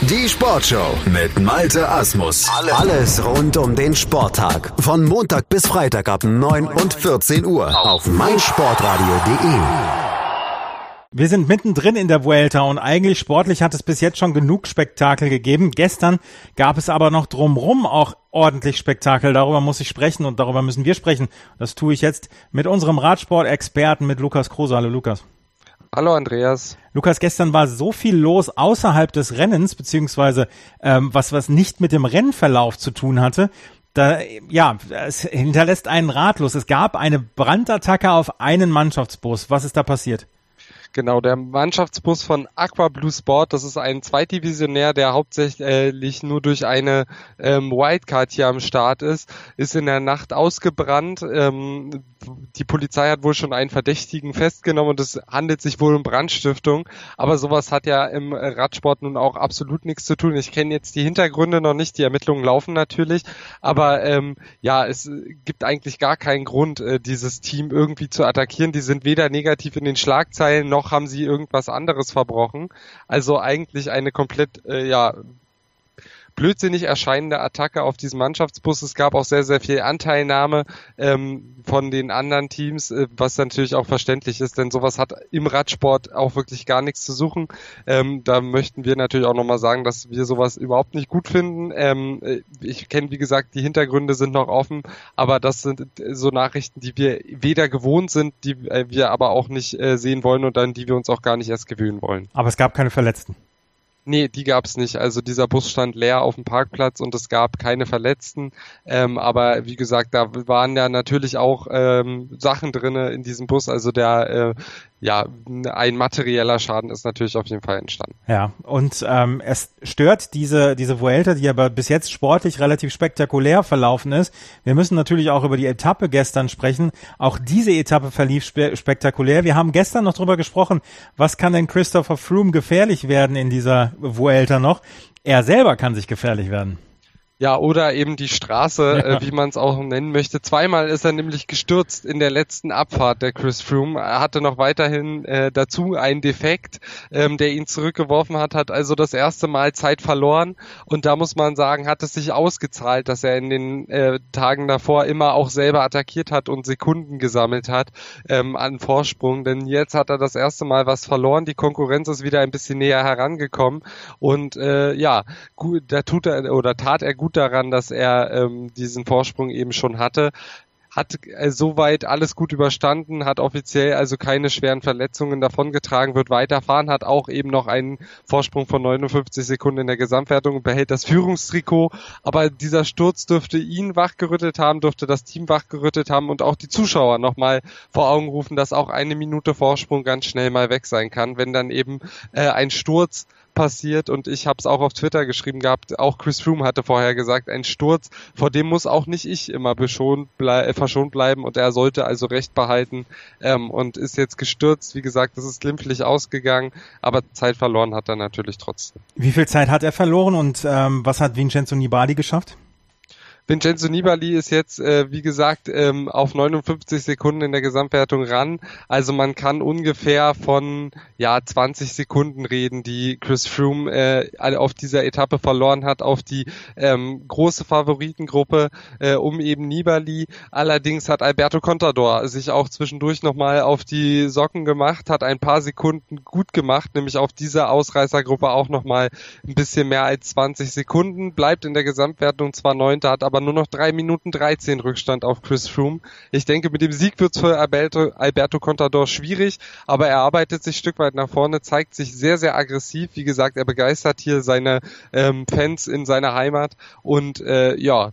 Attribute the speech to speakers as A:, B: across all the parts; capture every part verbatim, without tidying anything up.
A: Die Sportshow mit Malte Asmus. Alles rund um den Sporttag. Von Montag bis Freitag ab neun und vierzehn Uhr auf meinsportradio punkt de.
B: Wir sind mittendrin in der Vuelta und eigentlich sportlich hat es bis jetzt schon genug Spektakel gegeben. Gestern gab es aber noch drumrum auch ordentlich Spektakel. Darüber muss ich sprechen und darüber müssen wir sprechen. Das tue ich jetzt mit unserem Radsport-Experten, mit Lukas Kruse. Hallo Lukas.
C: Hallo Andreas.
B: Lukas, gestern war so viel los außerhalb des Rennens, beziehungsweise ähm, was was nicht mit dem Rennverlauf zu tun hatte. Da, ja, es hinterlässt einen ratlos. Es gab eine Brandattacke auf einen Mannschaftsbus. Was ist da passiert?
C: Genau, der Mannschaftsbus von Aqua Blue Sport, das ist ein Zweitdivisionär, der hauptsächlich nur durch eine ähm, Wildcard hier am Start ist, ist in der Nacht ausgebrannt. Ähm, die Polizei hat wohl schon einen Verdächtigen festgenommen und es handelt sich wohl um Brandstiftung. Aber sowas hat ja im Radsport nun auch absolut nichts zu tun. Ich kenne jetzt die Hintergründe noch nicht, die Ermittlungen laufen natürlich. Aber ähm, ja, es gibt eigentlich gar keinen Grund, äh, dieses Team irgendwie zu attackieren. Die sind weder negativ in den Schlagzeilen noch haben sie irgendwas anderes verbrochen. Also eigentlich eine komplett, äh, ja, blödsinnig erscheinende Attacke auf diesen Mannschaftsbus. Es gab auch sehr, sehr viel Anteilnahme ähm, von den anderen Teams, äh, was natürlich auch verständlich ist, denn sowas hat im Radsport auch wirklich gar nichts zu suchen. Ähm, da möchten wir natürlich auch nochmal sagen, dass wir sowas überhaupt nicht gut finden. Ähm, ich kenne, wie gesagt, die Hintergründe sind noch offen, aber das sind so Nachrichten, die wir weder gewohnt sind, die äh, wir aber auch nicht äh, sehen wollen und an die wir uns auch gar nicht erst gewöhnen wollen.
B: Aber es gab keine Verletzten.
C: Nee, die gab's nicht. Also dieser Bus stand leer auf dem Parkplatz und es gab keine Verletzten. Ähm, aber wie gesagt, da waren ja natürlich auch ähm, Sachen drinne in diesem Bus. Also der, äh, ja, ein materieller Schaden ist natürlich auf jeden Fall entstanden.
B: Ja, und ähm, es stört diese diese Vuelta, die aber bis jetzt sportlich relativ spektakulär verlaufen ist. Wir müssen natürlich auch über die Etappe gestern sprechen. Auch diese Etappe verlief spe- spektakulär. Wir haben gestern noch drüber gesprochen, was kann denn Christopher Froome gefährlich werden in dieser Vuelta noch? Er selber kann sich gefährlich werden.
C: Ja, oder eben die Straße, ja. äh, wie man es auch nennen möchte. Zweimal ist er nämlich gestürzt in der letzten Abfahrt, der Chris Froome. Er hatte noch weiterhin äh, dazu einen Defekt, ähm, der ihn zurückgeworfen hat, hat also das erste Mal Zeit verloren. Und da muss man sagen, hat es sich ausgezahlt, dass er in den äh, Tagen davor immer auch selber attackiert hat und Sekunden gesammelt hat ähm, an Vorsprung. Denn jetzt hat er das erste Mal was verloren. Die Konkurrenz ist wieder ein bisschen näher herangekommen. Und äh, ja, gut, da tut er oder tat er gut daran, dass er ähm, diesen Vorsprung eben schon hatte. Hat äh, soweit alles gut überstanden, hat offiziell also keine schweren Verletzungen davongetragen, wird weiterfahren, hat auch eben noch einen Vorsprung von neunundfünfzig Sekunden in der Gesamtwertung und behält das Führungstrikot. Aber dieser Sturz dürfte ihn wachgerüttelt haben, dürfte das Team wachgerüttelt haben und auch die Zuschauer nochmal vor Augen rufen, dass auch eine Minute Vorsprung ganz schnell mal weg sein kann, wenn dann eben äh, ein Sturz passiert, und ich habe es auch auf Twitter geschrieben gehabt, auch Chris Froome hatte vorher gesagt, ein Sturz, vor dem muss auch nicht ich immer beschont blei- äh, verschont bleiben, und er sollte also Recht behalten ähm, und ist jetzt gestürzt. Wie gesagt, das ist glimpflich ausgegangen, aber Zeit verloren hat er natürlich trotzdem.
B: Wie viel Zeit hat er verloren und ähm, was hat Vincenzo Nibali geschafft?
C: Vincenzo Nibali ist jetzt, äh, wie gesagt, ähm, auf neunundfünfzig Sekunden in der Gesamtwertung ran. Also man kann ungefähr von ja zwanzig Sekunden reden, die Chris Froome äh, auf dieser Etappe verloren hat, auf die ähm, große Favoritengruppe äh, um eben Nibali. Allerdings hat Alberto Contador sich auch zwischendurch nochmal auf die Socken gemacht, hat ein paar Sekunden gut gemacht, nämlich auf dieser Ausreißergruppe auch nochmal ein bisschen mehr als zwanzig Sekunden, bleibt in der Gesamtwertung zwar Neunter, hat aber aber nur noch drei Minuten dreizehn Rückstand auf Chris Froome. Ich denke, mit dem Sieg wird es für Alberto, Alberto Contador schwierig, aber er arbeitet sich ein Stück weit nach vorne, zeigt sich sehr, sehr aggressiv. Wie gesagt, er begeistert hier seine ähm, Fans in seiner Heimat und äh, ja,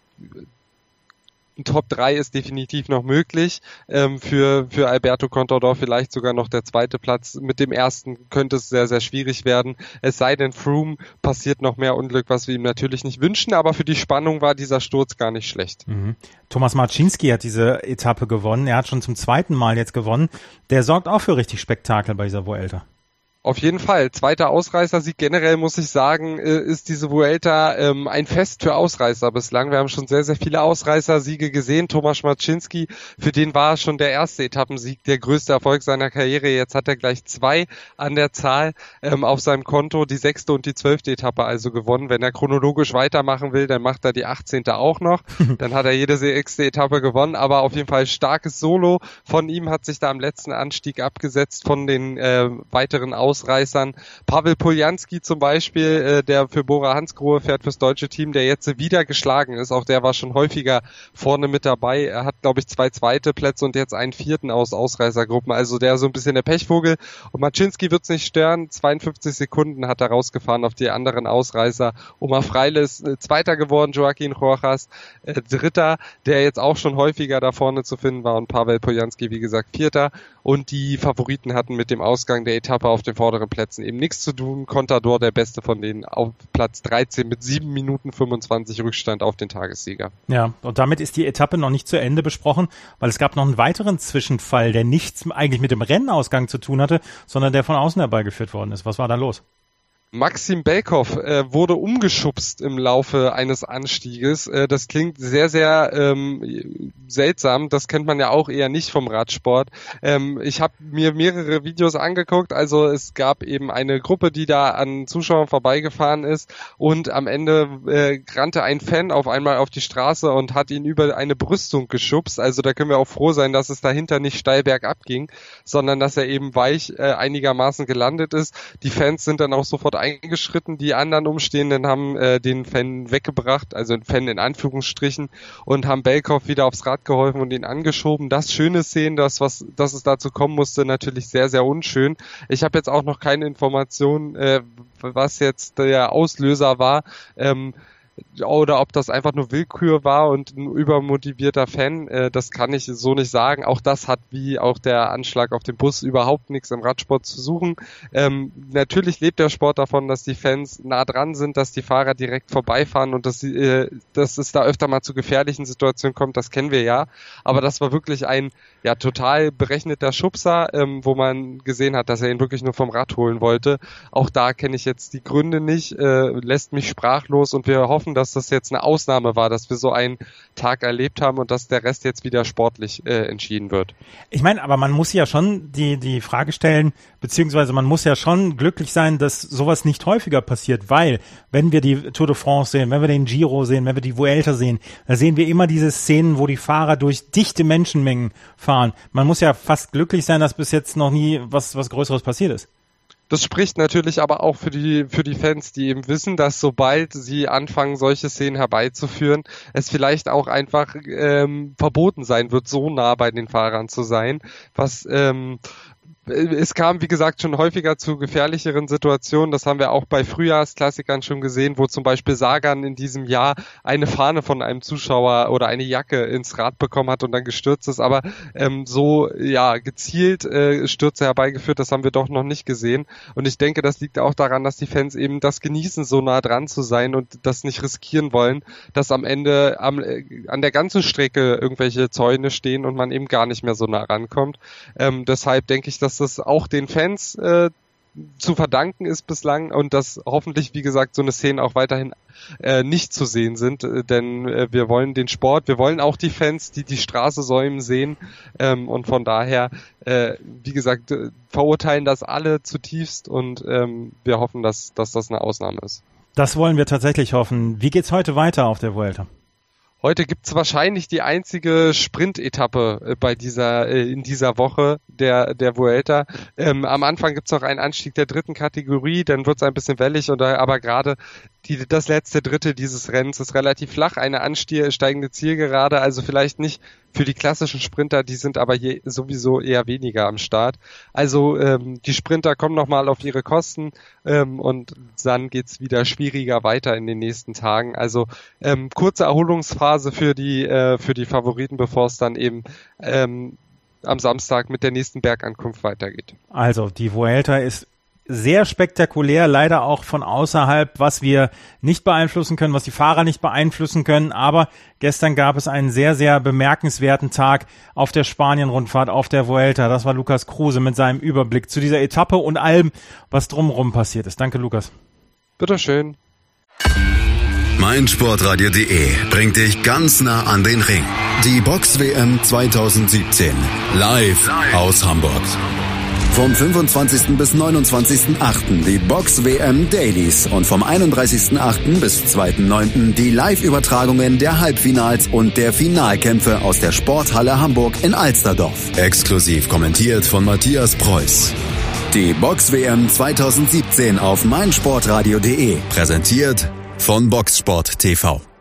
C: ein Top drei ist definitiv noch möglich ähm, für für Alberto Contador, vielleicht sogar noch der zweite Platz. Mit dem ersten könnte es sehr, sehr schwierig werden. Es sei denn, Froome passiert noch mehr Unglück, was wir ihm natürlich nicht wünschen, aber für die Spannung war dieser Sturz gar nicht schlecht.
B: Mhm. Thomas Marcinski hat diese Etappe gewonnen. Er hat schon zum zweiten Mal jetzt gewonnen. Der sorgt auch für richtig Spektakel bei dieser Vuelta.
C: Auf jeden Fall. Zweiter Ausreißersieg. Generell muss ich sagen, ist diese Vuelta ähm, ein Fest für Ausreißer bislang. Wir haben schon sehr, sehr viele Ausreißersiege gesehen. Tomasz Marcinski, für den war schon der erste Etappensieg der größte Erfolg seiner Karriere. Jetzt hat er gleich zwei an der Zahl ähm, auf seinem Konto. Die sechste und die zwölfte Etappe also gewonnen. Wenn er chronologisch weitermachen will, dann macht er die achtzehnte auch noch. Dann hat er jede sechste Etappe gewonnen. Aber auf jeden Fall starkes Solo. Von ihm hat sich da am letzten Anstieg abgesetzt von den äh, weiteren Ausreißern. Ausreißern. Pavel Poljanski zum Beispiel, äh, der für Bora Hansgrohe fährt fürs deutsche Team, der jetzt wieder geschlagen ist. Auch der war schon häufiger vorne mit dabei. Er hat, glaube ich, zwei zweite Plätze und jetzt einen vierten aus Ausreißergruppen. Also der so ein bisschen der Pechvogel. Und Marcinski wird's nicht stören. zweiundfünfzig Sekunden hat er rausgefahren auf die anderen Ausreißer. Oma Freile ist äh, Zweiter geworden, Joaquin Rojas äh, Dritter, der jetzt auch schon häufiger da vorne zu finden war. Und Pavel Poljanski, wie gesagt, Vierter. Und die Favoriten hatten mit dem Ausgang der Etappe auf den vorderen Plätzen eben nichts zu tun. Contador, der Beste von denen, auf Platz dreizehn mit sieben Minuten fünfundzwanzig Rückstand auf den Tagessieger.
B: Ja, und damit ist die Etappe noch nicht zu Ende besprochen, weil es gab noch einen weiteren Zwischenfall, der nichts eigentlich mit dem Rennausgang zu tun hatte, sondern der von außen herbeigeführt worden ist. Was war da los?
C: Maxim Belkov äh, wurde umgeschubst im Laufe eines Anstieges. Äh, das klingt sehr, sehr ähm, seltsam. Das kennt man ja auch eher nicht vom Radsport. Ähm, ich habe mir mehrere Videos angeguckt. Also es gab eben eine Gruppe, die da an Zuschauern vorbeigefahren ist und am Ende äh, rannte ein Fan auf einmal auf die Straße und hat ihn über eine Brüstung geschubst. Also da können wir auch froh sein, dass es dahinter nicht steil bergab ging, sondern dass er eben weich äh, einigermaßen gelandet ist. Die Fans sind dann auch sofort eingeschritten, die anderen Umstehenden haben äh, den Fan weggebracht, also den Fan in Anführungsstrichen, und haben Belkov wieder aufs Rad geholfen und ihn angeschoben. Das schöne Szenen, das was, dass es dazu kommen musste, natürlich sehr, sehr unschön. Ich habe jetzt auch noch keine Information, äh, was jetzt der Auslöser war. Ähm, oder ob das einfach nur Willkür war und ein übermotivierter Fan, äh, das kann ich so nicht sagen. Auch das hat wie auch der Anschlag auf den Bus überhaupt nichts im Radsport zu suchen. Ähm, natürlich lebt der Sport davon, dass die Fans nah dran sind, dass die Fahrer direkt vorbeifahren und dass, sie, äh, dass es da öfter mal zu gefährlichen Situationen kommt, das kennen wir ja. Aber das war wirklich ein ja total berechneter Schubser, ähm, wo man gesehen hat, dass er ihn wirklich nur vom Rad holen wollte. Auch da kenne ich jetzt die Gründe nicht, äh, lässt mich sprachlos, und wir hoffen, dass das jetzt eine Ausnahme war, dass wir so einen Tag erlebt haben und dass der Rest jetzt wieder sportlich äh, entschieden wird.
B: Ich meine, aber man muss ja schon die die Frage stellen, beziehungsweise man muss ja schon glücklich sein, dass sowas nicht häufiger passiert, weil wenn wir die Tour de France sehen, wenn wir den Giro sehen, wenn wir die Vuelta sehen, da sehen wir immer diese Szenen, wo die Fahrer durch dichte Menschenmengen fahren. Man muss ja fast glücklich sein, dass bis jetzt noch nie was was Größeres passiert ist.
C: Das spricht natürlich aber auch für die für die Fans, die eben wissen, dass sobald sie anfangen, solche Szenen herbeizuführen, es vielleicht auch einfach ähm, verboten sein wird, so nah bei den Fahrern zu sein, was ähm, es kam, wie gesagt, schon häufiger zu gefährlicheren Situationen. Das haben wir auch bei Frühjahrsklassikern schon gesehen, wo zum Beispiel Sagan in diesem Jahr eine Fahne von einem Zuschauer oder eine Jacke ins Rad bekommen hat und dann gestürzt ist. Aber ähm, so ja gezielt äh, Stürze herbeigeführt, das haben wir doch noch nicht gesehen. Und ich denke, das liegt auch daran, dass die Fans eben das genießen, so nah dran zu sein und das nicht riskieren wollen, dass am Ende am, äh, an der ganzen Strecke irgendwelche Zäune stehen und man eben gar nicht mehr so nah rankommt. Ähm, deshalb denke ich, dass das auch den Fans äh, zu verdanken ist bislang und dass hoffentlich, wie gesagt, so eine Szene auch weiterhin äh, nicht zu sehen sind, äh, denn äh, wir wollen den Sport, wir wollen auch die Fans, die die Straße säumen, sehen, ähm, und von daher, äh, wie gesagt, äh, verurteilen das alle zutiefst und ähm, wir hoffen, dass, dass das eine Ausnahme ist.
B: Das wollen wir tatsächlich hoffen. Wie geht's heute weiter auf der Vuelta?
C: Heute gibt's wahrscheinlich die einzige Sprint-Etappe bei dieser in dieser Woche der der Vuelta. Ähm, am Anfang gibt's noch einen Anstieg der dritten Kategorie, dann wird's ein bisschen wellig, und da, aber gerade die, das letzte Drittel dieses Rennens ist relativ flach, eine ansteigende Zielgerade, also vielleicht nicht für die klassischen Sprinter, die sind aber hier sowieso eher weniger am Start. Also ähm, die Sprinter kommen nochmal auf ihre Kosten ähm, und dann geht's wieder schwieriger weiter in den nächsten Tagen. Also ähm, kurze Erholungsphase für die äh, für die Favoriten, bevor es dann eben ähm, am Samstag mit der nächsten Bergankunft weitergeht.
B: Also die Vuelta ist sehr spektakulär, leider auch von außerhalb, was wir nicht beeinflussen können, was die Fahrer nicht beeinflussen können. Aber gestern gab es einen sehr, sehr bemerkenswerten Tag auf der Spanien-Rundfahrt, auf der Vuelta. Das war Lukas Kruse mit seinem Überblick zu dieser Etappe und allem, was drumherum passiert ist. Danke, Lukas.
C: Bitteschön.
A: meinsportradio.de bringt dich ganz nah an den Ring. Die Box-W M zwanzig siebzehn. Live aus Hamburg. Vom fünfundzwanzigsten bis neunundzwanzigsten achten die Box-W M Dailies und vom einunddreißigsten achten bis zweiten neunten die Live-Übertragungen der Halbfinals und der Finalkämpfe aus der Sporthalle Hamburg in Alsterdorf. Exklusiv kommentiert von Matthias Preuß. Die Box-W M zwanzig siebzehn auf meinsportradio.de. Präsentiert von Boxsport T V.